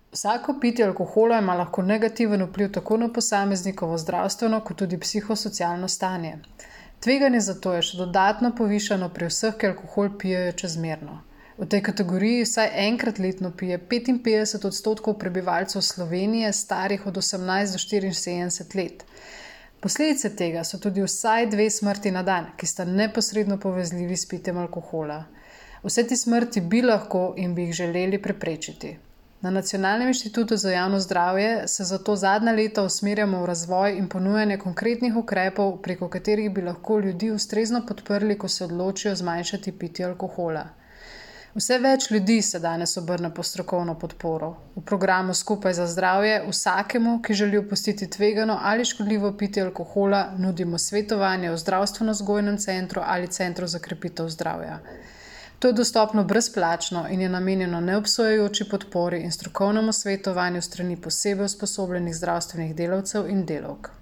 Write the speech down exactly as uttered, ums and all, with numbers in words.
Vsako pitje alkohola ima lahko negativen vpliv tako na posameznikovo zdravstveno kot tudi psihosocialno stanje. Tveganje za to je še dodatno povišano pri vseh, ki alkohol pijejo čezmerno. V tej kategoriji vsaj enkrat letno pije petinpetdeset odstotkov prebivalcev Slovenije starih od osemnajst do štiriinsedemdeset let. Posledice tega so tudi vsaj dve smrti na dan, ki sta neposredno povezljivi s pitjem alkohola. Vse te smrti bi lahko in bi jih želeli preprečiti. Na Nacionalnem inštitutu za javno zdravje se zato zadnja leta usmerjamo v razvoj in ponujanje konkretnih ukrepov, preko katerih bi lahko ljudi ustrezno podprli, ko se odločijo zmanjšati pitje alkohola. Vse več ljudi se danes obrne po strokovno podporo. V programu Skupaj za zdravje vsakemu, ki želi opustiti tvegano ali škodljivo pitje alkohola, nudimo svetovanje v zdravstveno-vzgojnem centru ali centru za krepitev zdravja. To je dostopno brezplačno in je namenjeno neobsojajoči podpori in strokovnemu svetovanju s strani posebej usposobljenih zdravstvenih delavcev in delavk.